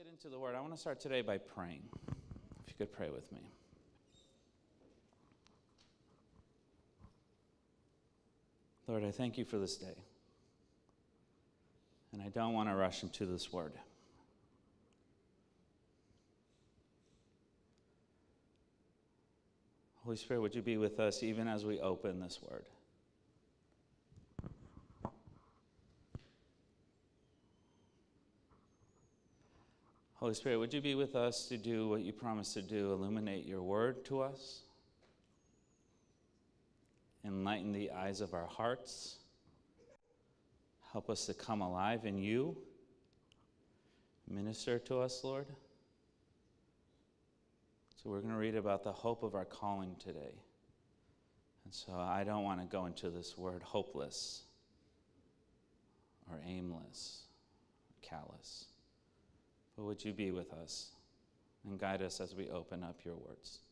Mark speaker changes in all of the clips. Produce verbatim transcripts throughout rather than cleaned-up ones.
Speaker 1: into the Word, I want to start today by praying. If you could pray with me. Lord, I thank you for this day. And I don't want to rush into this Word. Holy Spirit, would you be with us even as we open this Word? Holy Spirit, would you be with us to do what you promised to do, illuminate your word to us, enlighten the eyes of our hearts, help us to come alive in you, minister to us, Lord. So we're going to read about the hope of our calling today. And so I don't want to go into this word hopeless or aimless or callous. But would you be with us and guide us as we open up your words?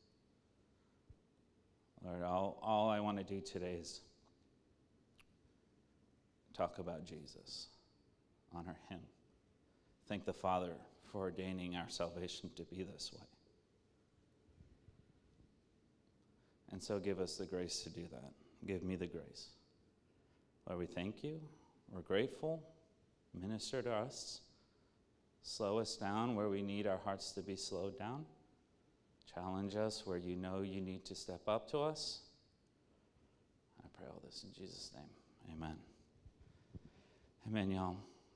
Speaker 1: Lord, all, all I want to do today is talk about Jesus, honor him, thank the Father for ordaining our salvation to be this way. And so give us the grace to do that. Give me the grace. Lord, we thank you. We're grateful. Minister to us. Slow us down where we need our hearts to be slowed down. Challenge us where you know you need to step up to us. I pray all this in Jesus' name. Amen. Amen, y'all.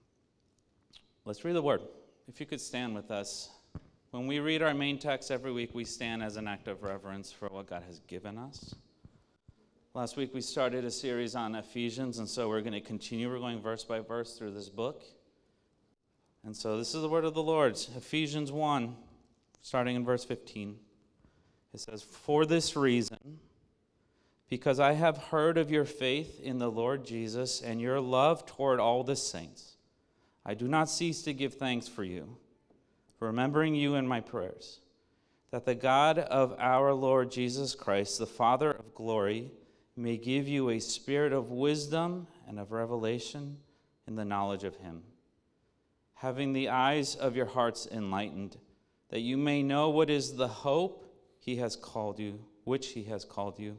Speaker 1: Let's read the word. If you could stand with us. When we read our main text every week, we stand as an act of reverence for what God has given us. Last week we started a series on Ephesians, and so we're going to continue. We're going verse by verse through this book. And so this is the word of the Lord, Ephesians one, starting in verse fifteen. It says, "For this reason, because I have heard of your faith in the Lord Jesus and your love toward all the saints, I do not cease to give thanks for you, remembering you in my prayers, that the God of our Lord Jesus Christ, the Father of glory, may give you a spirit of wisdom and of revelation in the knowledge of him, having the eyes of your hearts enlightened, that you may know what is the hope he has called you, which he has called you,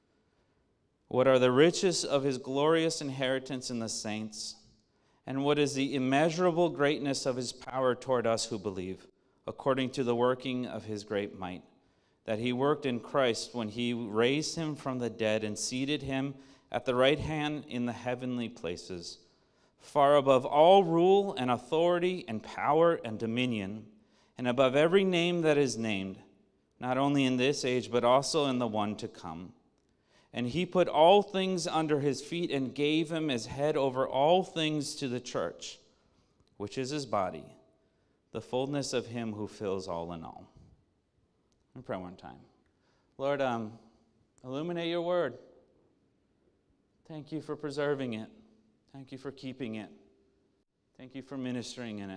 Speaker 1: what are the riches of his glorious inheritance in the saints, and what is the immeasurable greatness of his power toward us who believe, according to the working of his great might, that he worked in Christ when he raised him from the dead and seated him at the right hand in the heavenly places, far above all rule and authority and power and dominion, and above every name that is named, not only in this age, but also in the one to come. And he put all things under his feet and gave him as head over all things to the church, which is his body, the fullness of him who fills all in all." Let me pray one time. Lord, um, illuminate your word. Thank you for preserving it. Thank you for keeping it. Thank you for ministering in it.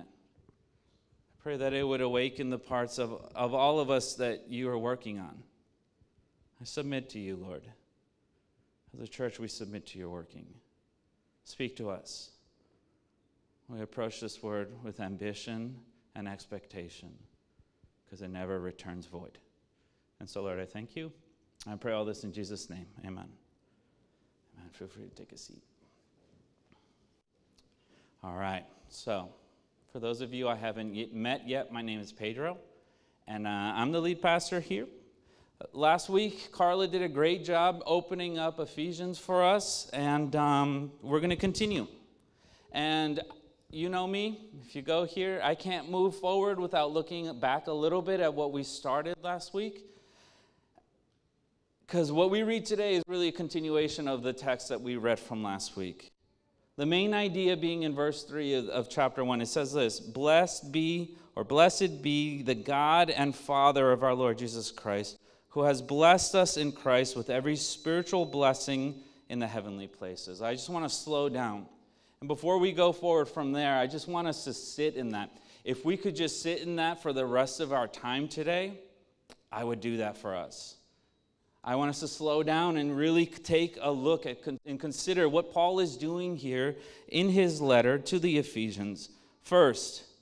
Speaker 1: I pray that it would awaken the parts of, of all of us that you are working on. I submit to you, Lord. As a church, we submit to your working. Speak to us. We approach this word with ambition and expectation, because it never returns void. And so, Lord, I thank you. I pray all this in Jesus' name. Amen. Amen. Feel free to take a seat. All right, so for those of you I haven't yet met yet, my name is Pedro, and uh, I'm the lead pastor here. Last week, Carla did a great job opening up Ephesians for us, and um, we're going to continue. And you know me, if you go here, I can't move forward without looking back a little bit at what we started last week, because what we read today is really a continuation of the text that we read from last week. The main idea being in verse three of, of chapter one, it says this: "Blessed be, or blessed be the God and Father of our Lord Jesus Christ, who has blessed us in Christ with every spiritual blessing in the heavenly places." I just want to slow down. And before we go forward from there, I just want us to sit in that. If we could just sit in that for the rest of our time today, I would do that for us. I want us to slow down and really take a look at and consider what Paul is doing here in his letter to the Ephesians. First,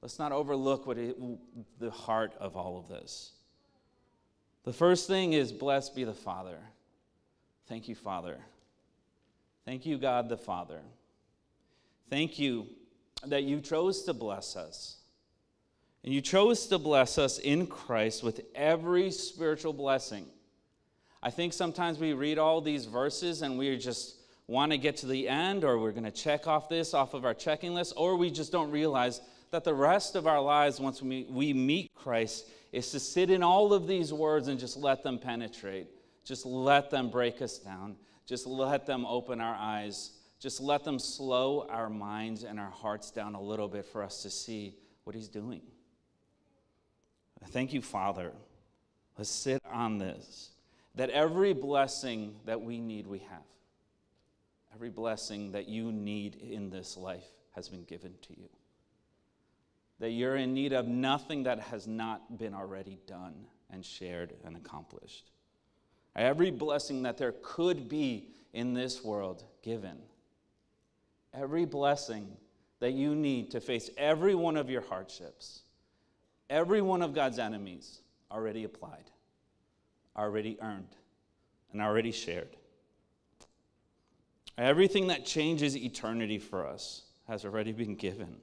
Speaker 1: Let's not overlook what it, the heart of all of this. The first thing is, blessed be the Father. Thank you, Father. Thank you, God the Father. Thank you that you chose to bless us. And you chose to bless us in Christ with every spiritual blessing. I think sometimes we read all these verses and we just want to get to the end, or we're going to check off this off of our checking list, or we just don't realize that the rest of our lives, once we, we meet Christ, is to sit in all of these words and just let them penetrate. Just let them break us down. Just let them open our eyes. Just let them slow our minds and our hearts down a little bit for us to see what he's doing. Thank you, Father. Let's sit on this. That every blessing that we need, we have. Every blessing that you need in this life has been given to you. That you're in need of nothing that has not been already done and shared and accomplished. Every blessing that there could be in this world given. Every blessing that you need to face every one of your hardships. Every one of God's enemies already applied, already earned, and already shared. Everything that changes eternity for us has already been given.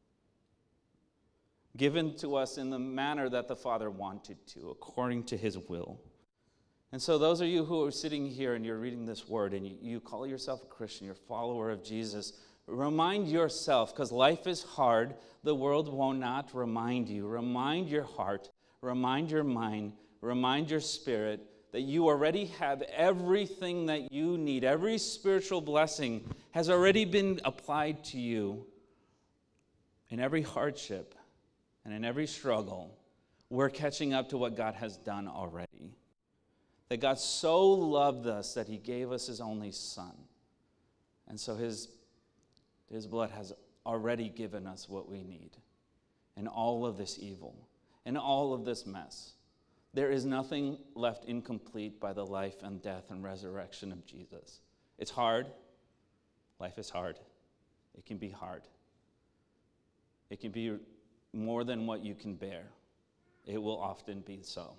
Speaker 1: Given to us in the manner that the Father wanted to, according to his will. And so those of you who are sitting here and you're reading this word and you, you call yourself a Christian, you're a follower of Jesus, remind yourself, because life is hard, the world will not remind you. Remind your heart, remind your mind, remind your spirit that you already have everything that you need. Every spiritual blessing has already been applied to you. In every hardship and in every struggle, we're catching up to what God has done already. That God so loved us that he gave us his only Son. And so his, his blood has already given us what we need in all of this evil, in all of this mess. There is nothing left incomplete by the life and death and resurrection of Jesus. It's hard. Life is hard. It can be hard. It can be more than what you can bear. It will often be so.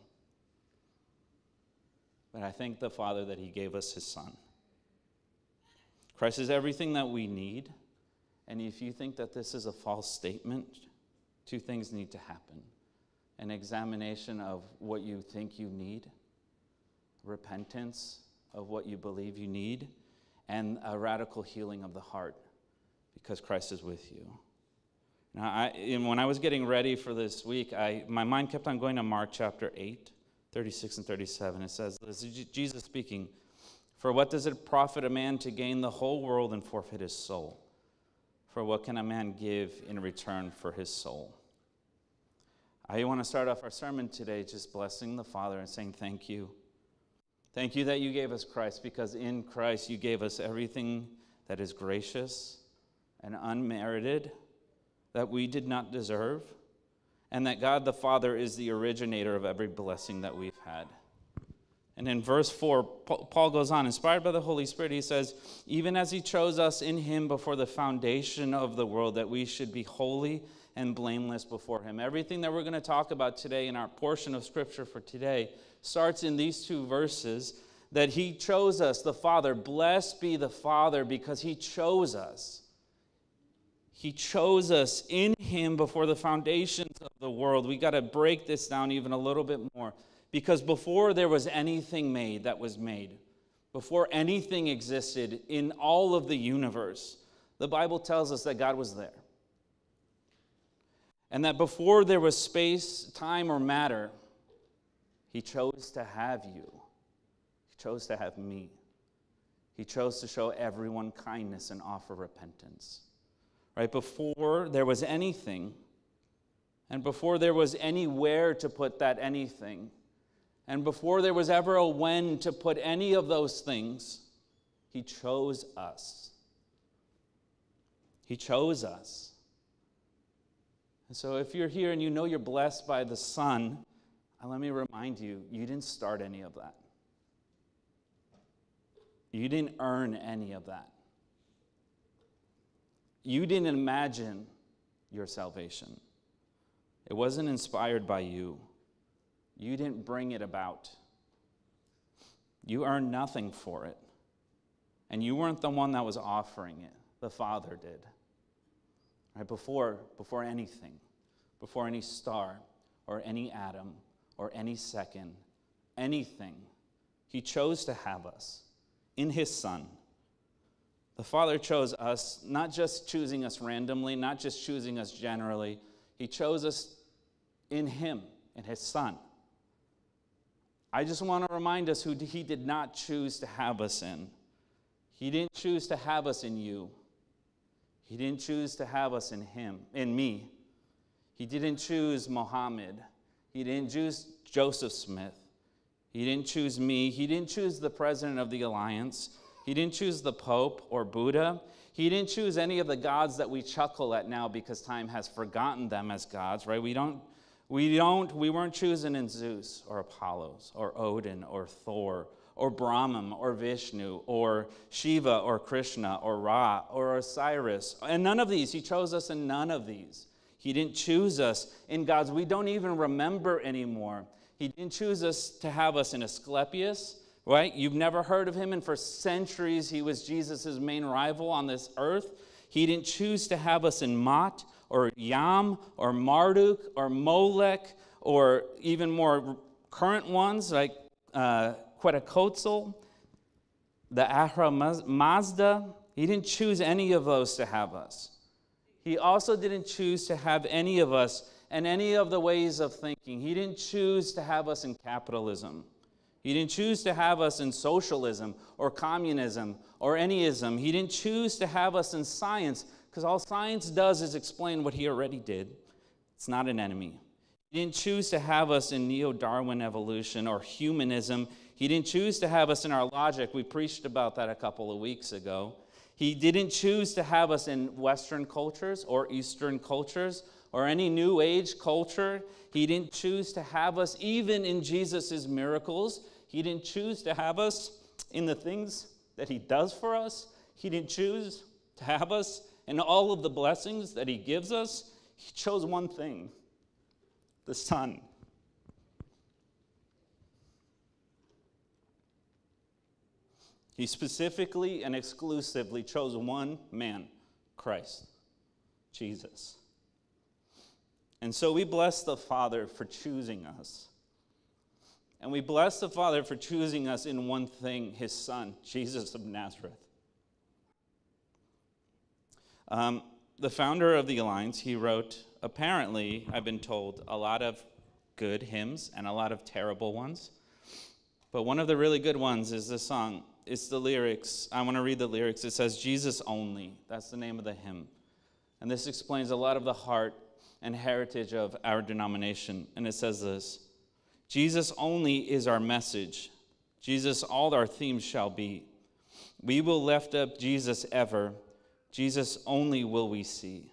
Speaker 1: But I thank the Father that he gave us his Son. Christ is everything that we need. And if you think that this is a false statement, two things need to happen. An examination of what you think you need, repentance of what you believe you need, and a radical healing of the heart, because Christ is with you. Now, I, and when I was getting ready for this week, I, my mind kept on going to Mark chapter eight, thirty-six and thirty-seven. It says, this is Jesus speaking, "For what does it profit a man to gain the whole world and forfeit his soul? For what can a man give in return for his soul?" I want to start off our sermon today just blessing the Father and saying thank you. Thank you that you gave us Christ, because in Christ you gave us everything that is gracious and unmerited, that we did not deserve, and that God the Father is the originator of every blessing that we've had. And in verse four, Paul goes on, inspired by the Holy Spirit, he says, "Even as he chose us in him before the foundation of the world, that we should be holy and blameless before him." Everything that we're going to talk about today in our portion of Scripture for today starts in these two verses, that he chose us, the Father. Blessed be the Father, because he chose us. He chose us in him before the foundations of the world. We got to break this down even a little bit more. Because before there was anything made that was made, before anything existed in all of the universe, the Bible tells us that God was there. And that before there was space, time, or matter, he chose to have you. He chose to have me. He chose to show everyone kindness and offer repentance. Right? Before there was anything, and before there was anywhere to put that anything, and before there was ever a when to put any of those things, he chose us. He chose us. And so if you're here and you know you're blessed by the Son, let me remind you, you didn't start any of that. You didn't earn any of that. You didn't imagine your salvation. It wasn't inspired by you. You didn't bring it about. You earned nothing for it. And you weren't the one that was offering it. The Father did. Right? Before, before anything, before any star or any atom or any second, anything, he chose to have us in his Son. The Father chose us, not just choosing us randomly, not just choosing us generally. He chose us in him, in his Son. I just want to remind us who he did not choose to have us in. He didn't choose to have us in you. He didn't choose to have us in him, in me. He didn't choose Mohammed. He didn't choose Joseph Smith. He didn't choose me. He didn't choose the president of the alliance. He didn't choose the Pope or Buddha. He didn't choose any of the gods that we chuckle at now because time has forgotten them as gods, right? We don't, we don't, we weren't choosing in Zeus or Apollos or Odin or Thor or Brahman or Vishnu or Shiva or Krishna or Ra or Osiris. And none of these. He chose us in none of these. He didn't choose us in gods we don't even remember anymore. He didn't choose us to have us in Asclepius, right? You've never heard of him, and for centuries he was Jesus' main rival on this earth. He didn't choose to have us in Mot or Yam or Marduk or Molech or even more current ones like uh, Quetzalcoatl, the Ahura Mazda. He didn't choose any of those to have us. He also didn't choose to have any of us in any of the ways of thinking. He didn't choose to have us in capitalism. He didn't choose to have us in socialism or communism or anyism. He didn't choose to have us in science, because all science does is explain what he already did. It's not an enemy. He didn't choose to have us in neo-Darwin evolution or humanism. He didn't choose to have us in our logic. We preached about that a couple of weeks ago. He didn't choose to have us in Western cultures or Eastern cultures or any New Age culture. He didn't choose to have us even in Jesus' miracles. He didn't choose to have us in the things that he does for us. He didn't choose to have us in all of the blessings that he gives us. He chose one thing: the Son. He specifically and exclusively chose one man, Christ, Jesus. And so we bless the Father for choosing us. And we bless the Father for choosing us in one thing, his Son, Jesus of Nazareth. Um, the founder of the Alliance, he wrote, apparently, I've been told, a lot of good hymns and a lot of terrible ones. But one of the really good ones is this song. It's the lyrics. I want to read the lyrics. It says, Jesus Only. That's the name of the hymn. And this explains a lot of the heart and heritage of our denomination. And it says this: Jesus only is our message. Jesus all our themes shall be. We will lift up Jesus ever. Jesus only will we see.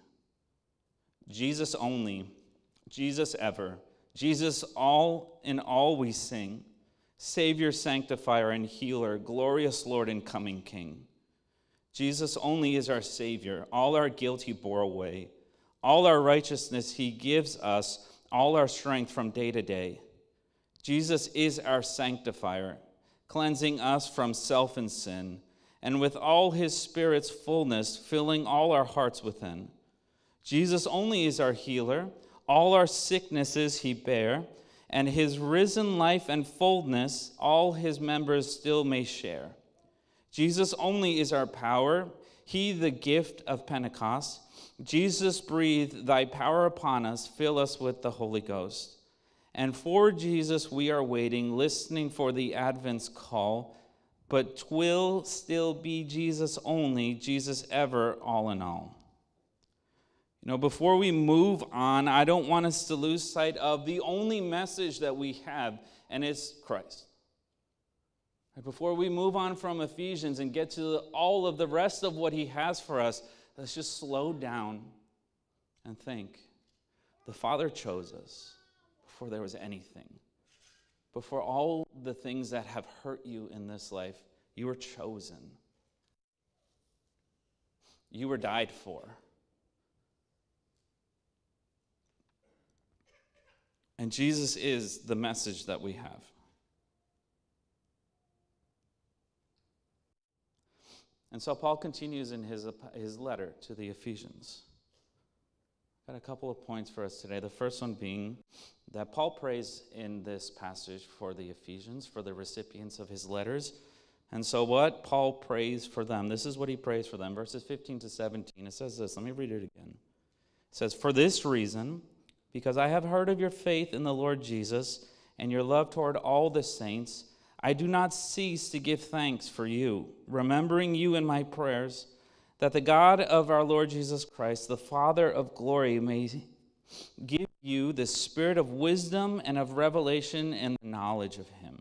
Speaker 1: Jesus only, Jesus ever. Jesus all in all we sing. Savior, sanctifier, and healer, glorious Lord and coming King. Jesus only is our Savior. All our guilt he bore away. All our righteousness he gives us, all our strength from day to day. Jesus is our sanctifier, cleansing us from self and sin, and with all his Spirit's fullness, filling all our hearts within. Jesus only is our healer. All our sicknesses he bare, and his risen life and fullness, all his members still may share. Jesus only is our power, he the gift of Pentecost. Jesus, breathe thy power upon us, fill us with the Holy Ghost. And for Jesus we are waiting, listening for the Advent's call, but 'twill still be Jesus only, Jesus ever, all in all. You know, before we move on, I don't want us to lose sight of the only message that we have, and it's Christ. Before we move on from Ephesians and get to all of the rest of what he has for us, let's just slow down and think. The Father chose us before there was anything. Before all the things that have hurt you in this life, you were chosen. You were died for. And Jesus is the message that we have. And so Paul continues in his, his letter to the Ephesians. Got a couple of points for us today. The first one being that Paul prays in this passage for the Ephesians, for the recipients of his letters. And so what Paul prays for them, this is what he prays for them. Verses fifteen to seventeen, it says this. Let me read it again. It says, "For this reason, because I have heard of your faith in the Lord Jesus and your love toward all the saints, I do not cease to give thanks for you, remembering you in my prayers, that the God of our Lord Jesus Christ, the Father of glory, may give you the spirit of wisdom and of revelation and the knowledge of him."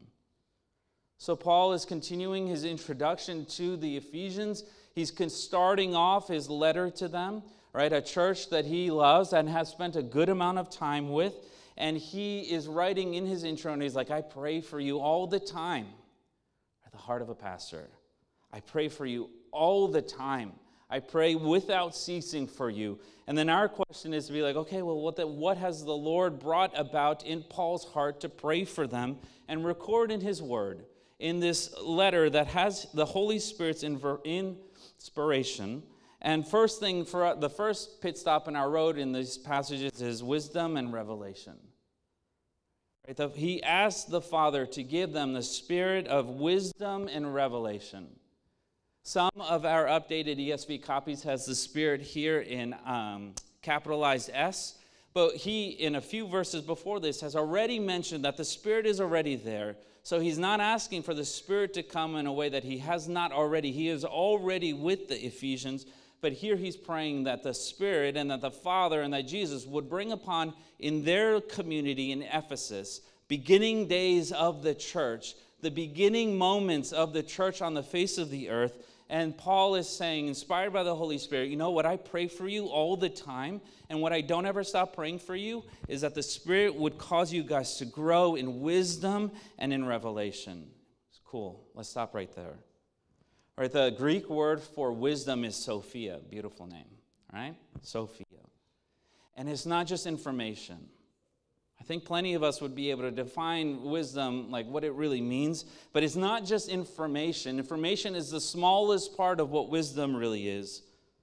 Speaker 1: So Paul is continuing his introduction to the Ephesians. He's starting off his letter to them, right? A church that he loves and has spent a good amount of time with. And he is writing in his intro, and he's like, I pray for you all the time. At the heart of a pastor, I pray for you all the time. I pray without ceasing for you. And then our question is to be like, okay, well, what, the, what has the Lord brought about in Paul's heart to pray for them and record in his word in this letter that has the Holy Spirit's inspiration? And first thing, for the first pit stop in our road in these passages is wisdom and revelation. Right? The, he asked the Father to give them the spirit of wisdom and revelation. Some of our updated E S V copies has the spirit here in um, capitalized S, but he, in a few verses before this, has already mentioned that the Spirit is already there. So he's not asking for the Spirit to come in a way that he has not already. He is already with the Ephesians. But here he's praying that the Spirit and that the Father and that Jesus would bring upon in their community in Ephesus, beginning days of the church, the beginning moments of the church on the face of the earth. And Paul is saying, inspired by the Holy Spirit, you know what, I pray for you all the time. And what I don't ever stop praying for you is that the Spirit would cause you guys to grow in wisdom and in revelation. It's cool. Let's stop right there. All right, the Greek word for wisdom is Sophia, beautiful name, right? Sophia. And it's not just information. I think plenty of us would be able to define wisdom, like what it really means, but it's not just information. Information is the smallest part of what wisdom really is.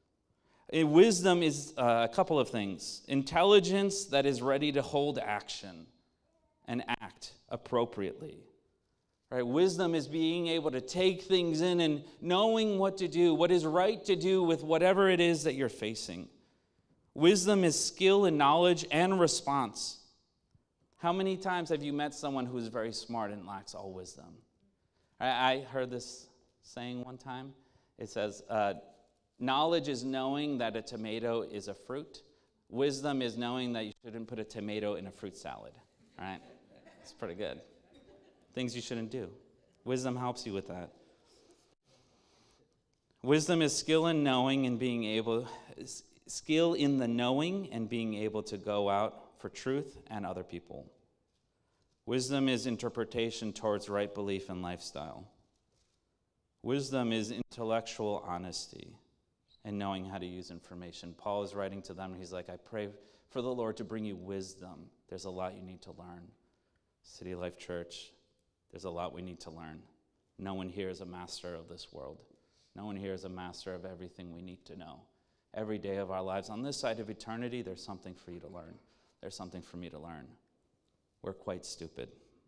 Speaker 1: And wisdom is uh, a couple of things. Intelligence that is ready to hold action and act appropriately. Right? Wisdom is being able to take things in and knowing what to do, what is right to do with whatever it is that you're facing. Wisdom is skill and knowledge and response. How many times have you met someone who is very smart and lacks all wisdom? I, I heard this saying one time. It says, uh, knowledge is knowing that a tomato is a fruit. Wisdom is knowing that you shouldn't put a tomato in a fruit salad. Right? It's pretty good. Things you shouldn't do. Wisdom helps you with that. Wisdom is skill in knowing and being able, skill in the knowing and being able to go out for truth and other people. Wisdom is interpretation towards right belief and lifestyle. Wisdom is intellectual honesty and knowing how to use information. Paul is writing to them, and he's like, I pray for the Lord to bring you wisdom. There's a lot you need to learn. City Life Church, there's a lot we need to learn. No one here is a master of this world. No one here is a master of everything we need to know. Every day of our lives on this side of eternity, there's something for you to learn. There's something for me to learn. We're quite stupid.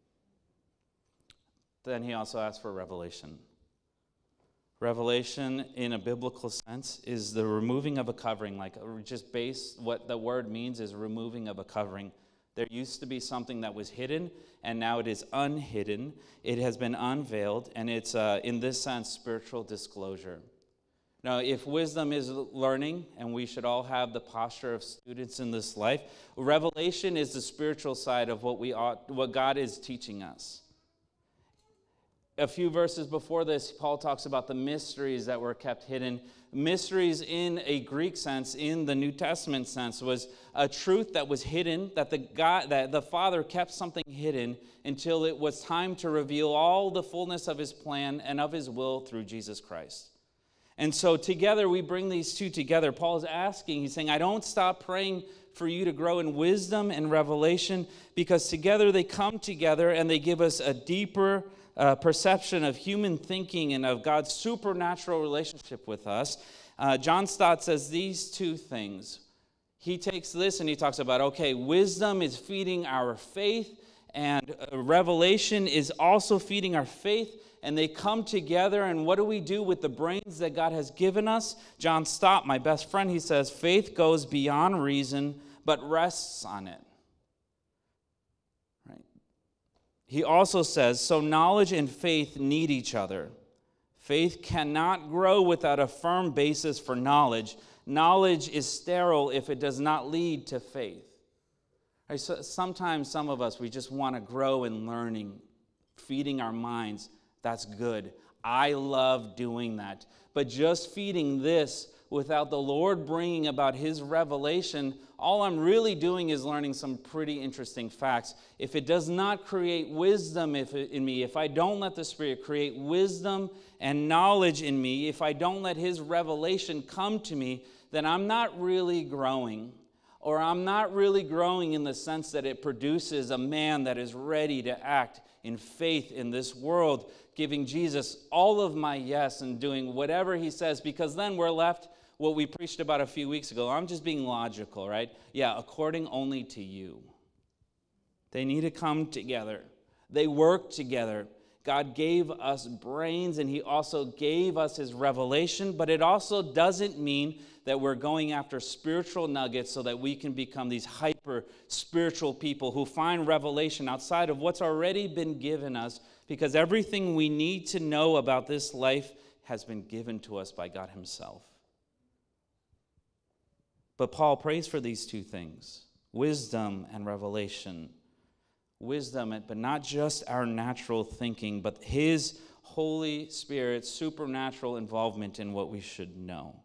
Speaker 1: Then he also asks for revelation. Revelation, in a biblical sense, is the removing of a covering. Like, just base, what the word means is removing of a covering. There used to be something that was hidden, and now it is unhidden. It has been unveiled, and it's, uh, in this sense, spiritual disclosure. Now, if wisdom is learning, and we should all have the posture of students in this life, revelation is the spiritual side of what we ought, what God is teaching us. A few verses before this, Paul talks about the mysteries that were kept hidden. Mysteries in a Greek sense, in the New Testament sense, was a truth that was hidden, that the God, that the Father kept something hidden until it was time to reveal all the fullness of his plan and of his will through Jesus Christ. And so together we bring these two together. Paul is asking, he's saying, I don't stop praying for you to grow in wisdom and revelation, because together they come together and they give us a deeper uh, perception of human thinking and of God's supernatural relationship with us. Uh, John Stott says these two things. He takes this and he talks about, okay, wisdom is feeding our faith, and uh, revelation is also feeding our faith, and they come together, and what do we do with the brains that God has given us? John Stott, my best friend, he says, faith goes beyond reason, but rests on it. Right? He also says, so knowledge and faith need each other. Faith cannot grow without a firm basis for knowledge. Knowledge is sterile if it does not lead to faith. Right, so sometimes some of us, we just want to grow in learning, feeding our minds. That's good. I love doing that. But just feeding this without the Lord bringing about His revelation, all I'm really doing is learning some pretty interesting facts. If it does not create wisdom if it, in me, if I don't let the Spirit create wisdom and knowledge in me, if I don't let His revelation come to me, then I'm not really growing. Or I'm not really growing in the sense that it produces a man that is ready to act in faith in this world, giving Jesus all of my yes and doing whatever He says, because then we're left what we preached about a few weeks ago. I'm just being logical, right? Yeah, according only to you. They need to come together. They work together. God gave us brains, and He also gave us His revelation, but it also doesn't mean that we're going after spiritual nuggets so that we can become these hyper spiritual people who find revelation outside of what's already been given us, because everything we need to know about this life has been given to us by God Himself. But Paul prays for these two things, wisdom and revelation. Wisdom, but not just our natural thinking, but His Holy Spirit's supernatural involvement in what we should know.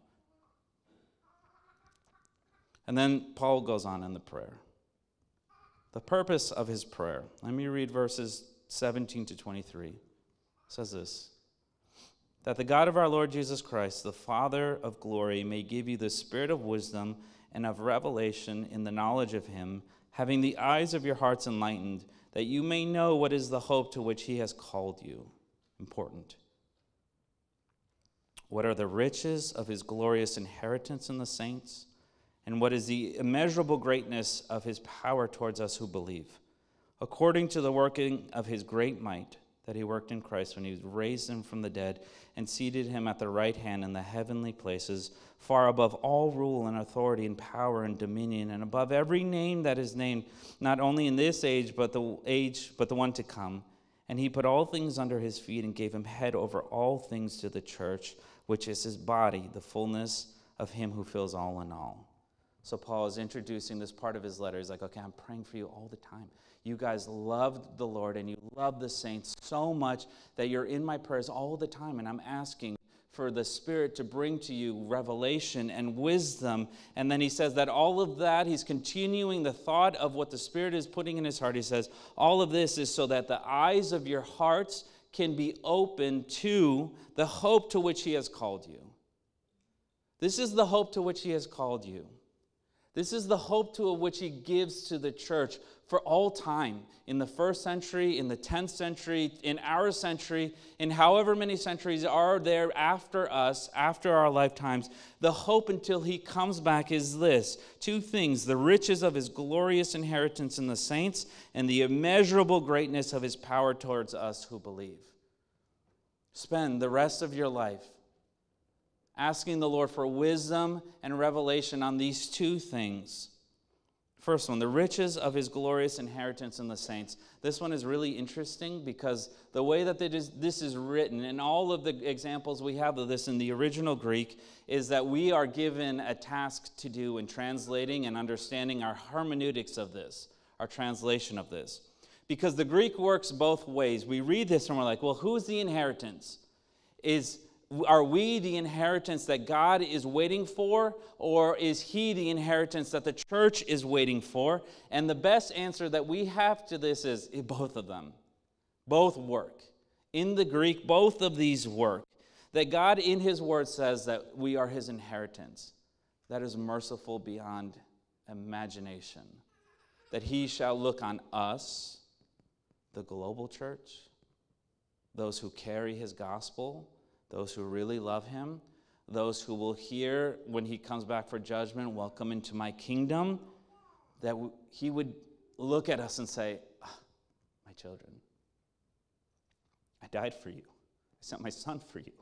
Speaker 1: And then Paul goes on in the prayer. The purpose of his prayer. Let me read verses seventeen to twenty-three. It says this, that the God of our Lord Jesus Christ, the Father of glory, may give you the spirit of wisdom and of revelation in the knowledge of Him, having the eyes of your hearts enlightened, that you may know what is the hope to which He has called you. Important. What are the riches of His glorious inheritance in the saints? And what is the immeasurable greatness of His power towards us who believe? According to the working of His great might that He worked in Christ when He raised Him from the dead and seated Him at the right hand in the heavenly places, far above all rule and authority and power and dominion, and above every name that is named, not only in this age, but the age, but the one to come. And He put all things under His feet and gave Him head over all things to the church, which is His body, the fullness of Him who fills all in all. So Paul is introducing this part of his letter. He's like, okay, I'm praying for you all the time. You guys love the Lord and you love the saints so much that you're in my prayers all the time. And I'm asking for the Spirit to bring to you revelation and wisdom. And then he says that all of that, he's continuing the thought of what the Spirit is putting in his heart. He says, all of this is so that the eyes of your hearts can be open to the hope to which He has called you. This is the hope to which He has called you. This is the hope to which He gives to the church for all time. In the first century, in the tenth century, in our century, in however many centuries are there after us, after our lifetimes, the hope until He comes back is this. Two things, the riches of His glorious inheritance in the saints and the immeasurable greatness of His power towards us who believe. Spend the rest of your life asking the Lord for wisdom and revelation on these two things. First one, the riches of His glorious inheritance in the saints. This one is really interesting because the way that this is written, and all of the examples we have of this in the original Greek, is that we are given a task to do in translating and understanding our hermeneutics of this, our translation of this. Because the Greek works both ways. We read this and we're like, well, who's the inheritance? Is Are we the inheritance that God is waiting for, or is He the inheritance that the church is waiting for? And the best answer that we have to this is both of them. Both work. In the Greek, both of these work. That God in His word says that we are His inheritance. That is merciful beyond imagination. That he shall look on us, the global church, those who carry his gospel, those who really love him, those who will hear when he comes back for judgment, welcome into my kingdom, that he would look at us and say, ah, my children, I died for you. I sent my son for you.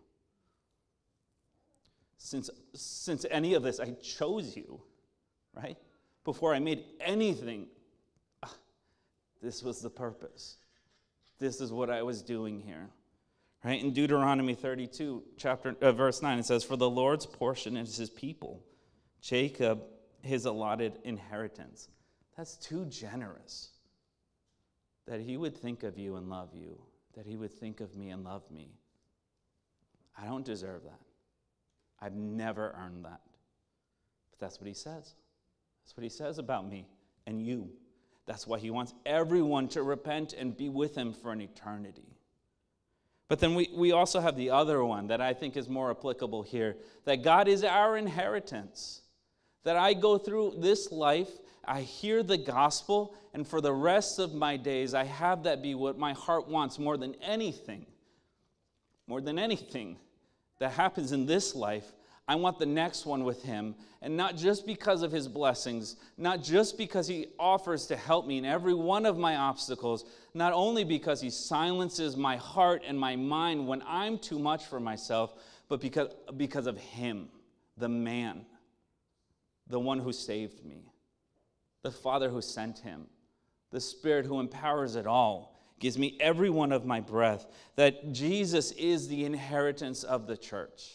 Speaker 1: Since, since any of this, I chose you, right? Before I made anything, ah, this was the purpose. This is what I was doing here. Right? In Deuteronomy thirty-two, chapter, uh, verse nine, it says, for the Lord's portion is his people, Jacob his allotted inheritance. That's too generous. That he would think of you and love you. That he would think of me and love me. I don't deserve that. I've never earned that. But that's what he says. That's what he says about me and you. That's why he wants everyone to repent and be with him for an eternity. But then we, we also have the other one that I think is more applicable here, that God is our inheritance. That I go through this life, I hear the gospel, and for the rest of my days, I have that be what my heart wants more than anything. More than anything that happens in this life, I want the next one with him, and not just because of his blessings, not just because he offers to help me in every one of my obstacles, not only because he silences my heart and my mind when I'm too much for myself, but because, because of him, the man, the one who saved me, the Father who sent him, the Spirit who empowers it all, gives me every one of my breath, that Jesus is the inheritance of the church.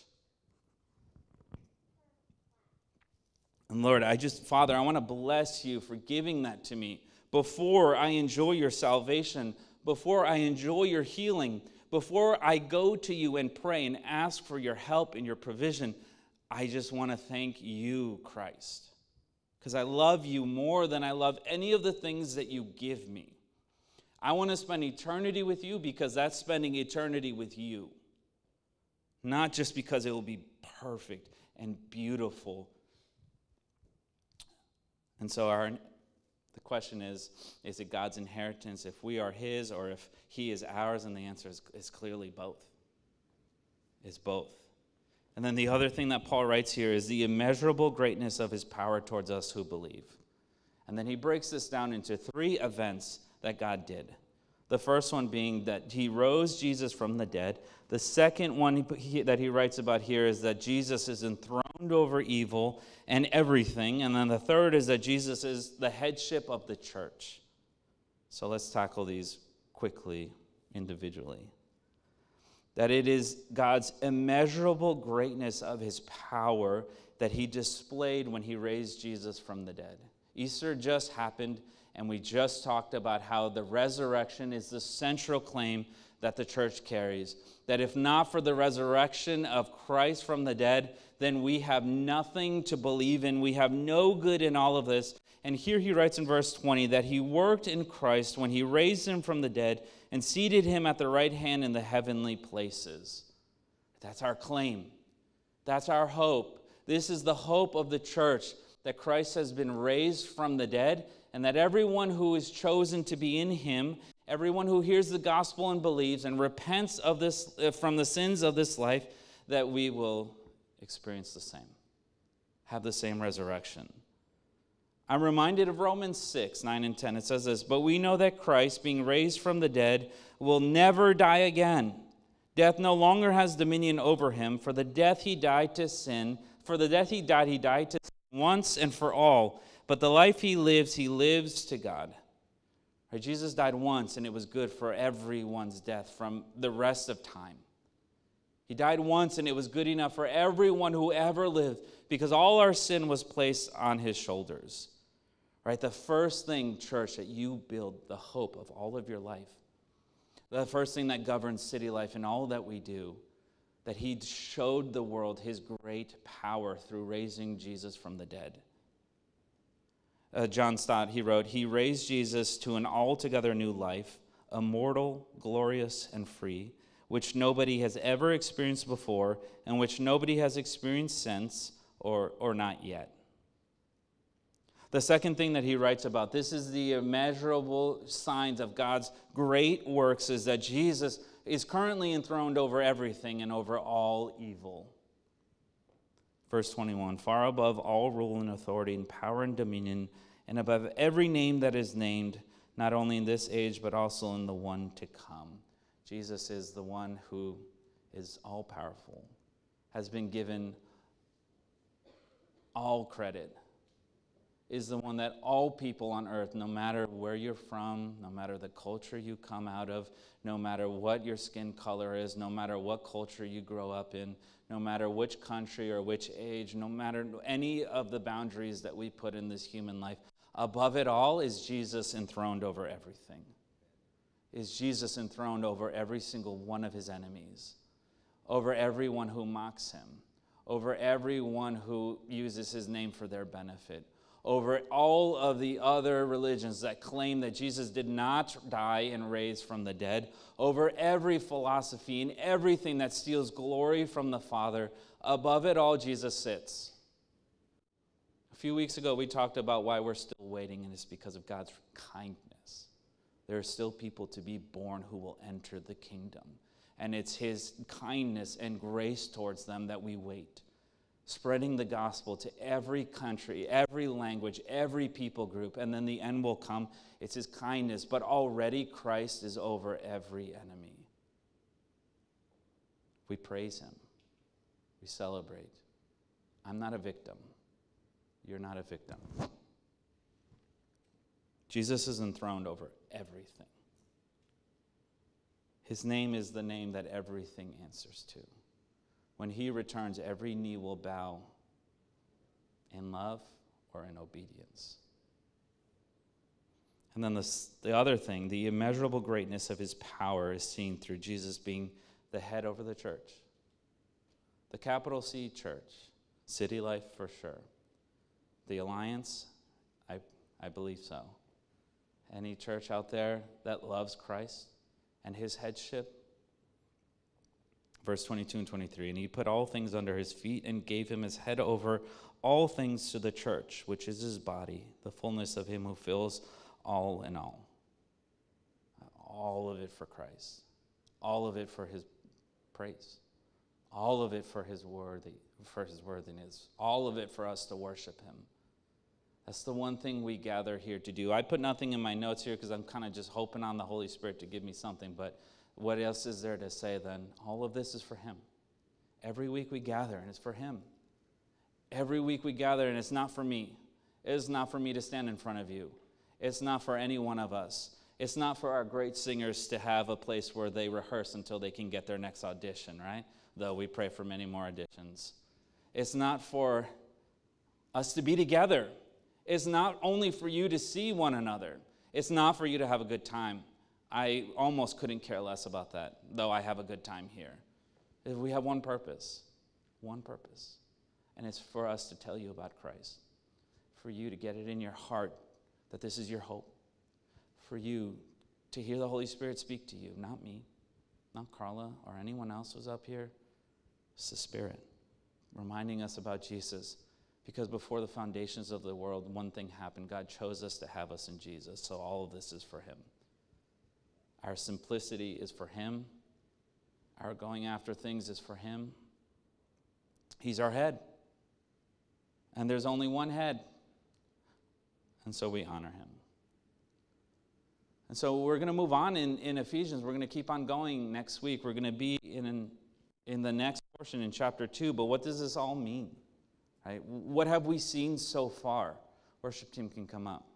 Speaker 1: And Lord, I just, Father, I want to bless you for giving that to me before I enjoy your salvation, before I enjoy your healing, before I go to you and pray and ask for your help and your provision. I just want to thank you, Christ, because I love you more than I love any of the things that you give me. I want to spend eternity with you because that's spending eternity with you, not just because it will be perfect and beautiful. And so our, the question is, is it God's inheritance if we are his, or if he is ours? And the answer is, is clearly both. It's both. And then the other thing that Paul writes here is the immeasurable greatness of his power towards us who believe. And then he breaks this down into three events that God did. The first one being that he rose Jesus from the dead. The second one he, he, that he writes about here is that Jesus is enthroned over evil and everything. And then the third is that Jesus is the headship of the church. So let's tackle these quickly, individually. That it is God's immeasurable greatness of his power that he displayed when he raised Jesus from the dead. Easter just happened, and we just talked about how the resurrection is the central claim that the church carries. That if not for the resurrection of Christ from the dead, then we have nothing to believe in. We have no good in all of this. And here he writes in verse twenty that he worked in Christ when he raised him from the dead and seated him at the right hand in the heavenly places. That's our claim. That's our hope. This is the hope of the church, that Christ has been raised from the dead, and that everyone who is chosen to be in him, everyone who hears the gospel and believes and repents of this uh, from the sins of this life, that we will experience the same, have the same resurrection. I'm reminded of Romans six, nine and ten. It says this, but we know that Christ, being raised from the dead, will never die again. Death no longer has dominion over him, for the death he died to sin, for the death he died, he died to sin once and for all. But the life he lives, he lives to God. Right? Jesus died once, and it was good for everyone's death from the rest of time. He died once, and it was good enough for everyone who ever lived, because all our sin was placed on his shoulders. Right? The first thing, church, that you build the hope of all of your life, the first thing that governs city life and all that we do, that he showed the world his great power through raising Jesus from the dead. Uh, John Stott, he wrote, he raised Jesus to an altogether new life, immortal, glorious, and free, which nobody has ever experienced before, and which nobody has experienced since, or, or not yet. The second thing that he writes about, this is the immeasurable signs of God's great works, is that Jesus is currently enthroned over everything and over all evil. Verse twenty-one, far above all rule and authority and power and dominion, and above every name that is named, not only in this age, but also in the one to come. Jesus is the one who is all-powerful, has been given all credit, is the one that all people on earth, no matter where you're from, no matter the culture you come out of, no matter what your skin color is, no matter what culture you grow up in, no matter which country or which age, no matter any of the boundaries that we put in this human life, above it all is Jesus enthroned over everything. Is Jesus enthroned over every single one of his enemies, over everyone who mocks him, over everyone who uses his name for their benefit, over all of the other religions that claim that Jesus did not die and raise from the dead, over every philosophy and everything that steals glory from the Father. Above it all, Jesus sits. A few weeks ago, we talked about why we're still waiting, and it's because of God's kindness. There are still people to be born who will enter the kingdom, and it's his kindness and grace towards them that we wait. Spreading the gospel to every country, every language, every people group, and then the end will come. It's his kindness, but already Christ is over every enemy. We praise him. We celebrate. I'm not a victim. You're not a victim. Jesus is enthroned over everything. His name is the name that everything answers to. When he returns, every knee will bow in love or in obedience. And then the, the other thing, the immeasurable greatness of his power is seen through Jesus being the head over the church. The capital C church, City Life for sure. The Alliance, I, I believe so. Any church out there that loves Christ and his headship? Verse twenty-two and twenty-three, and he put all things under his feet and gave him his head over all things to the church, which is his body, the fullness of him who fills all in all. All of it for Christ. All of it for his praise. All of it for his worthy, for his worthiness. All of it for us to worship him. That's the one thing we gather here to do. I put nothing in my notes here because I'm kind of just hoping on the Holy Spirit to give me something, but what else is there to say then? All of this is for him. Every week we gather, and it's for him. Every week we gather, and it's not for me. It's not for me to stand in front of you. It's not for any one of us. It's not for our great singers to have a place where they rehearse until they can get their next audition, right? Though we pray for many more auditions. It's not for us to be together. It's not only for you to see one another. It's not for you to have a good time. I almost couldn't care less about that, though I have a good time here. We have one purpose, one purpose, and it's for us to tell you about Christ, for you to get it in your heart that this is your hope, for you to hear the Holy Spirit speak to you, not me, not Carla or anyone else who's up here. It's the Spirit reminding us about Jesus, because before the foundations of the world, one thing happened. God chose us to have us in Jesus, so all of this is for him. Our simplicity is for him. Our going after things is for him. He's our head. And there's only one head. And so we honor him. And so we're going to move on in, in Ephesians. We're going to keep on going next week. We're going to be in, an, in the next portion in chapter two. But what does this all mean? Right? What have we seen so far? Worship team can come up.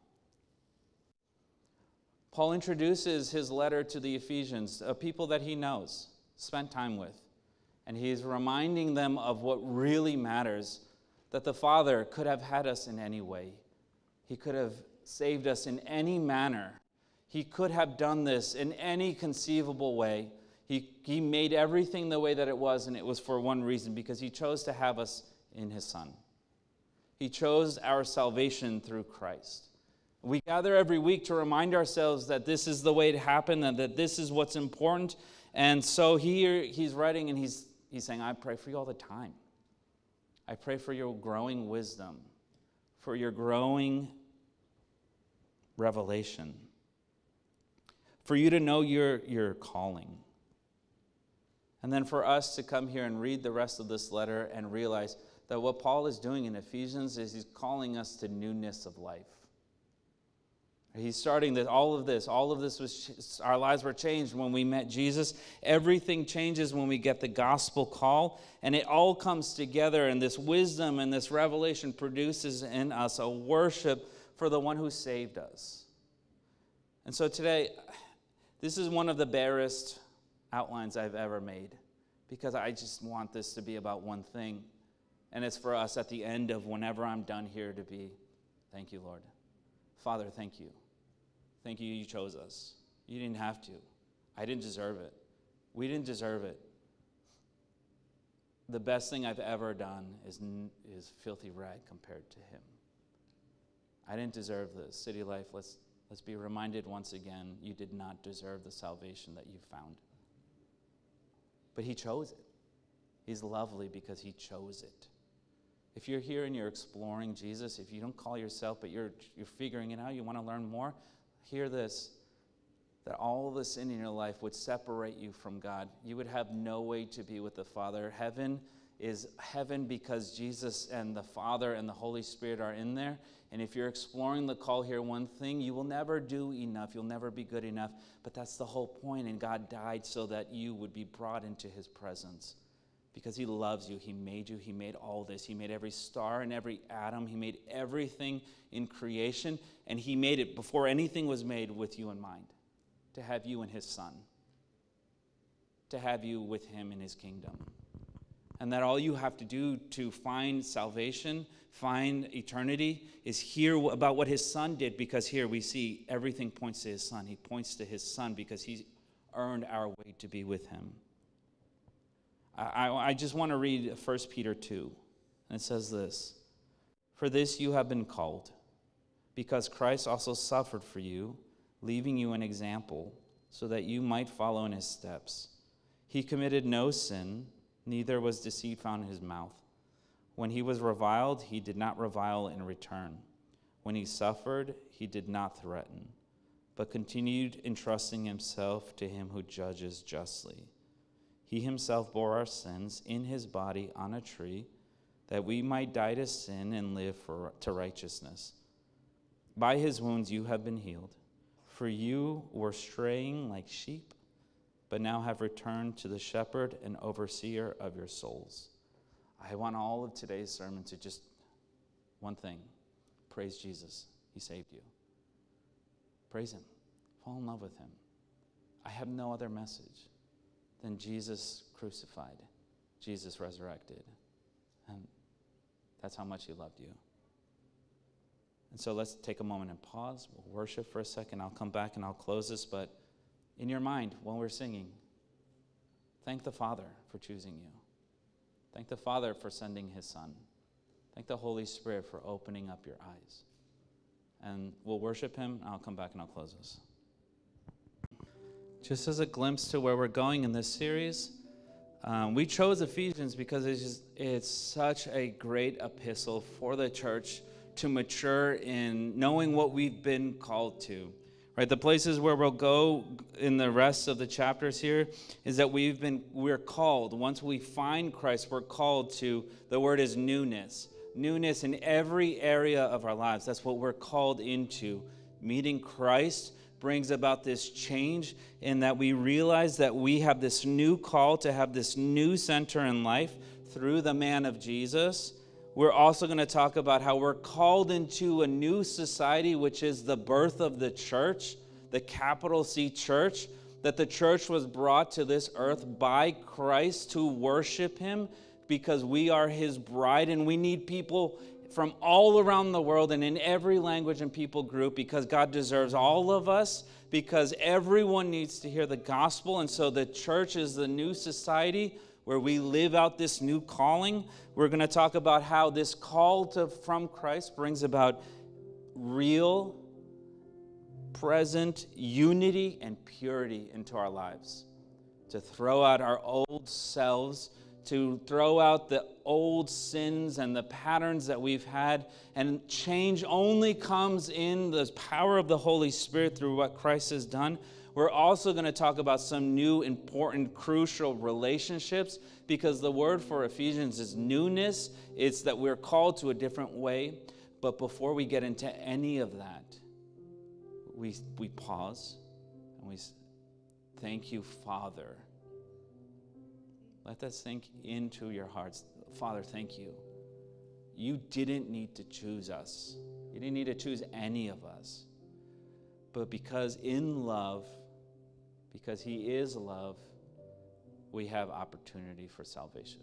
Speaker 1: Paul introduces his letter to the Ephesians, a people that he knows, spent time with. And he's reminding them of what really matters, that the Father could have had us in any way. He could have saved us in any manner. He could have done this in any conceivable way. He, he made everything the way that it was, and it was for one reason, because he chose to have us in his Son. He chose our salvation through Christ. We gather every week to remind ourselves that this is the way it happened and that this is what's important. And so here he's writing and he's, he's saying, I pray for you all the time. I pray for your growing wisdom, for your growing revelation, for you to know your, your calling. And then for us to come here and read the rest of this letter and realize that what Paul is doing in Ephesians is he's calling us to newness of life. He's starting that all of this, all of this was, our lives were changed when we met Jesus. Everything changes when we get the gospel call, and it all comes together, and this wisdom and this revelation produces in us a worship for the one who saved us. And so today, this is one of the barest outlines I've ever made, because I just want this to be about one thing, and it's for us at the end of whenever I'm done here to be, thank you, Lord. Father, thank you. Thank you, you chose us. You didn't have to. I didn't deserve it. We didn't deserve it. The best thing I've ever done is, is filthy rag compared to him. I didn't deserve this. City Life, let's, let's be reminded once again, you did not deserve the salvation that you found. But he chose it. He's lovely because he chose it. If you're here and you're exploring Jesus, if you don't call yourself, but you're, you're figuring it out, you want to learn more, hear this, that all the sin in your life would separate you from God. You would have no way to be with the Father. Heaven is heaven because Jesus and the Father and the Holy Spirit are in there. And if you're exploring the call here, one thing, you will never do enough. You'll never be good enough. But that's the whole point. And God died so that you would be brought into his presence. Because he loves you. He made you. He made all this. He made every star and every atom. He made everything in creation. And he made it before anything was made with you in mind. To have you in his Son. To have you with him in his kingdom. And that all you have to do to find salvation, find eternity, is hear about what his Son did. Because here we see everything points to his Son. He points to his Son because he's earned our way to be with him. I, I just want to read First Peter two. And it says this. For this you have been called, because Christ also suffered for you, leaving you an example, so that you might follow in his steps. He committed no sin, neither was deceit found in his mouth. When he was reviled, he did not revile in return. When he suffered, he did not threaten, but continued entrusting himself to him who judges justly. He himself bore our sins in his body on a tree, that we might die to sin and live for, to righteousness. By his wounds you have been healed. For you were straying like sheep, but now have returned to the shepherd and overseer of your souls. I want all of today's sermon to just one thing. Praise Jesus. He saved you. Praise him. Fall in love with him. I have no other message than Jesus crucified, Jesus resurrected. And that's how much he loved you. And so let's take a moment and pause. We'll worship for a second. I'll come back and I'll close this. But in your mind, while we're singing, thank the Father for choosing you. Thank the Father for sending his Son. Thank the Holy Spirit for opening up your eyes. And we'll worship him. I'll come back and I'll close this. Just as a glimpse to where we're going in this series, um, we chose Ephesians because it's just, it's such a great epistle for the church to mature in knowing what we've been called to. Right, the places where we'll go in the rest of the chapters here is that we've been we're called. Once we find Christ, we're called to, the word is newness. Newness in every area of our lives. That's what we're called into. Meeting Christ brings about this change in that we realize that we have this new call to have this new center in life through the man of Jesus. We're also going to talk about how we're called into a new society, which is the birth of the church, the capital C church, that the church was brought to this earth by Christ to worship him because we are his bride, and we need people from all around the world and in every language and people group, because God deserves all of us, because everyone needs to hear the gospel. And so the church is the new society where we live out this new calling. We're going to talk about how this call to from Christ brings about real, present unity and purity into our lives. To throw out our old selves, to throw out the old sins and the patterns that we've had. And change only comes in the power of the Holy Spirit through what Christ has done. We're also going to talk about some new, important, crucial relationships, because the word for Ephesians is newness. It's that we're called to a different way. But before we get into any of that, we, we pause and we thank you, Father. Let that sink into your hearts. Father, thank you. You didn't need to choose us. You didn't need to choose any of us. But because in love, because he is love, we have opportunity for salvation.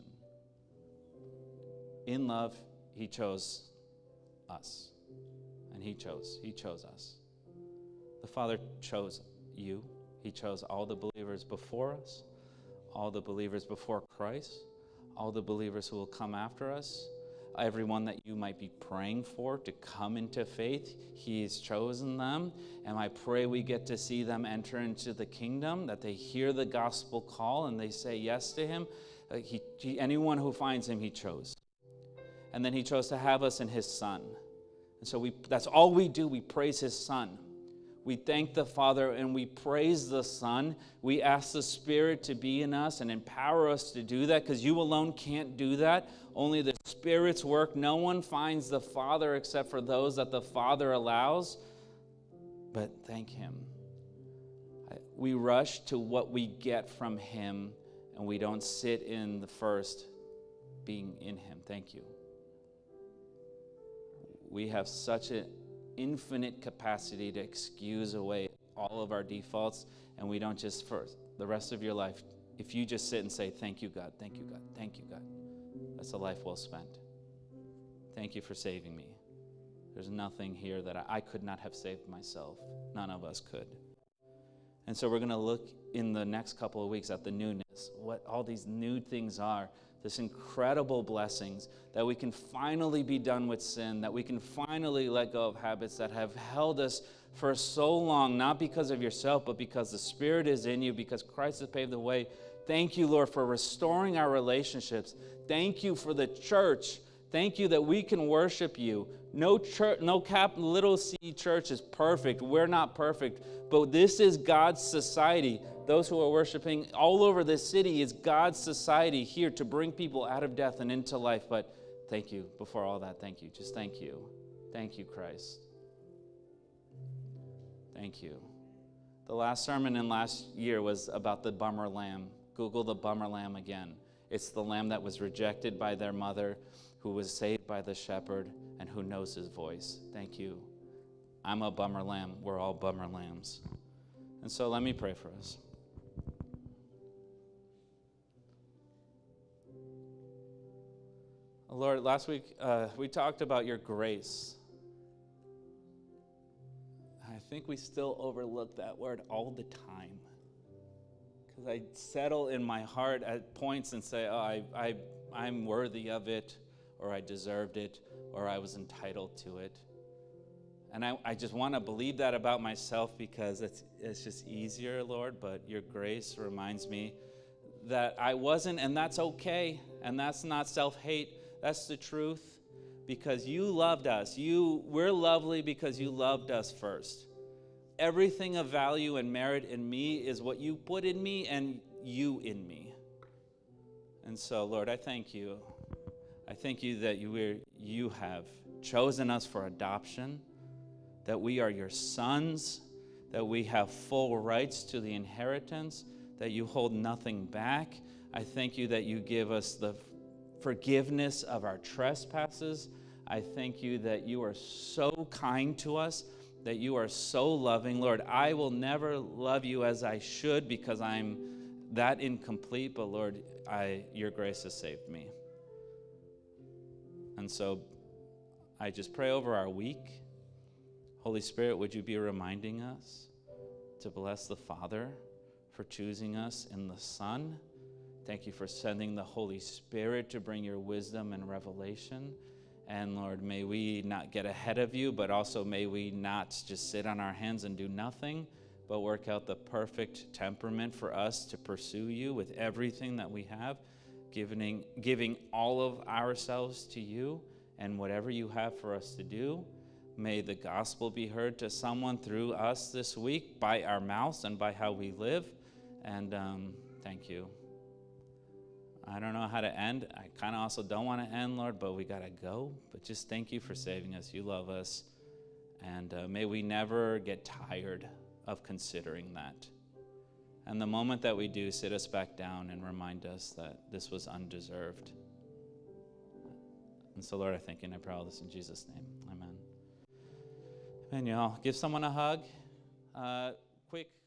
Speaker 1: In love, he chose us. And he chose, he chose us. The Father chose you. He chose all the believers before us, all the believers before Christ, all the believers who will come after us, everyone that you might be praying for to come into faith. He's chosen them, and I pray we get to see them enter into the kingdom, that they hear the gospel call and they say yes to him. Uh, he, he, anyone who finds him, he chose. And then he chose to have us in his Son. And so we that's all we do. We praise his Son. We thank the Father and we praise the Son. We ask the Spirit to be in us and empower us to do that, because you alone can't do that. Only the Spirit's work. No one finds the Father except for those that the Father allows. But thank him. We rush to what we get from him, and we don't sit in the first being in him. Thank you. We have such an infinite capacity to excuse away all of our defaults, and we don't just, for the rest of your life, if you just sit and say, thank you, God, thank you, God, thank you, God, that's a life well spent. Thank you for saving me. There's nothing here that I, I could not have saved myself. None of us could. And so we're going to look in the next couple of weeks at the newness, what all these new things are, this incredible blessings, that we can finally be done with sin, that we can finally let go of habits that have held us for so long, not because of yourself, but because the Spirit is in you, because Christ has paved the way. Thank you, Lord, for restoring our relationships. Thank you for the church. Thank you that we can worship you. No church, no cap, little c church is perfect. We're not perfect, but this is God's society. Those who are worshiping all over this city is God's society here to bring people out of death and into life. But thank you. Before all that, thank you. Just thank you. Thank you, Christ. Thank you. The last sermon in last year was about the bummer lamb. Google the bummer lamb again. It's the lamb that was rejected by their mother, who was saved by the shepherd, and who knows his voice. Thank you. I'm a bummer lamb. We're all bummer lambs. And so let me pray for us. Lord, last week uh, we talked about your grace. I think we still overlook that word all the time. Because I settle in my heart at points and say, oh, I, I, I'm worthy of it, or I deserved it, or I was entitled to it. And I, I just want to believe that about myself, because it's, it's just easier, Lord, but your grace reminds me that I wasn't, and that's okay, and that's not self-hate. That's the truth, because you loved us. You, we're lovely because you loved us first. Everything of value and merit in me is what you put in me and you in me. And so, Lord, I thank you. I thank you that you, you have chosen us for adoption, that we are your sons, that we have full rights to the inheritance, that you hold nothing back. I thank you that you give us the forgiveness of our trespasses. I thank you that you are so kind to us, that you are so loving. Lord, I will never love you as I should because I'm that incomplete, but Lord, I, your grace has saved me. And so I just pray over our week. Holy Spirit, would you be reminding us to bless the Father for choosing us in the Son. Thank you for sending the Holy Spirit to bring your wisdom and revelation. And Lord, may we not get ahead of you, but also may we not just sit on our hands and do nothing, but work out the perfect temperament for us to pursue you with everything that we have. giving, giving all of ourselves to you and whatever you have for us to do. May the gospel be heard to someone through us this week by our mouths and by how we live. And um, thank you. I don't know how to end. I kind of also don't want to end, Lord, but we got to go. But just thank you for saving us. You love us. And uh, may we never get tired of considering that. And the moment that we do, sit us back down and remind us that this was undeserved. And so, Lord, I thank you and I pray all this in Jesus' name. Amen. And y'all, give someone a hug. Uh, quick.